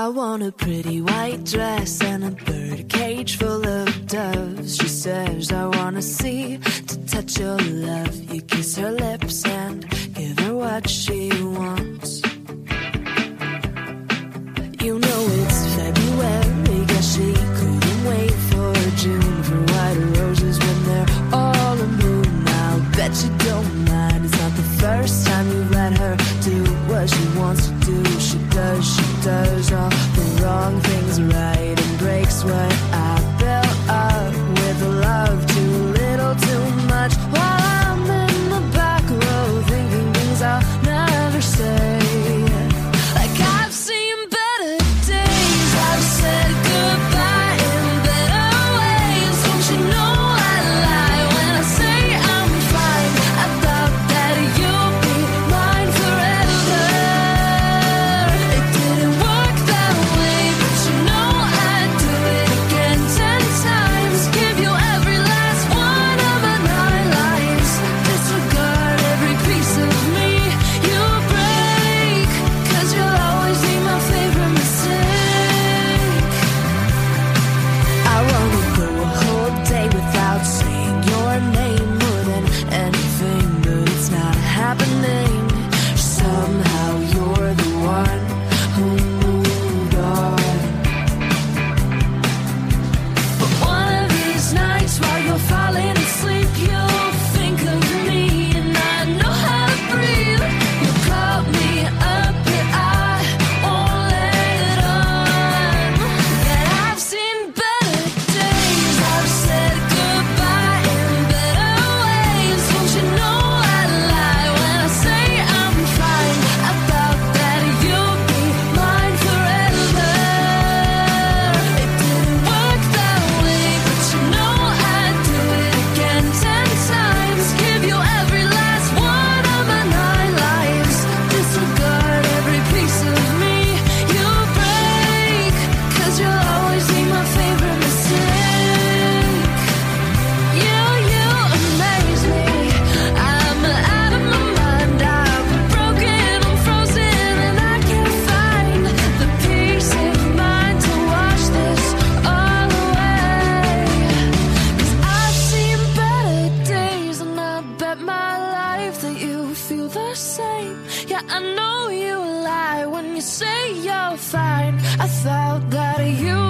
I want a pretty white dress and a bird cage full of doves. She says I wanna see, to touch your love. You kiss her lips and give her what she wants. You know it's February, guess she couldn't wait for June, for white roses when they're all in bloom. I'll bet you don't mind, it's not the first time you've let her do what she wants to do. She does all the wrong things right and breaks what I built up with love. Too little, too much, while I'm in the back row thinking things I'll never say. Like I've seen better days, I've said goodbye in better ways. Don't you know I lie when I say I'm fine? I thought that you'd be mine forever. It didn't work that way, but you know I'd do it again 10 times. Give you every last one of my 9 lives. Disregard every piece of me you break, 'cause you'll always be my favorite mistake. I wanna go a whole day without saying your name more than anything, but it's not happening. Somehow you're the one who moved on. But one of these nights while you're falling asleep, you'll think of me and I know how to breathe. You call me up, but I won't let it on. That I've seen better days, I've said goodbye in better ways. Don't you know I lie when I say I'm fine? I thought that you'd be mine forever. It didn't work that way, but you know I'd do it again 10 times. Give you every last one of my 9 lives. Disregard every piece of me you break, 'cause you'll always be my favorite mistake. You amaze me. I'm out of my mind. I'm broken, I'm frozen, and I can't find the peace of mind to wash this all away. 'Cause I've seen better days, and I bet my life that you feel the same. Yeah, I know you lie when you say you're fine. I thought that you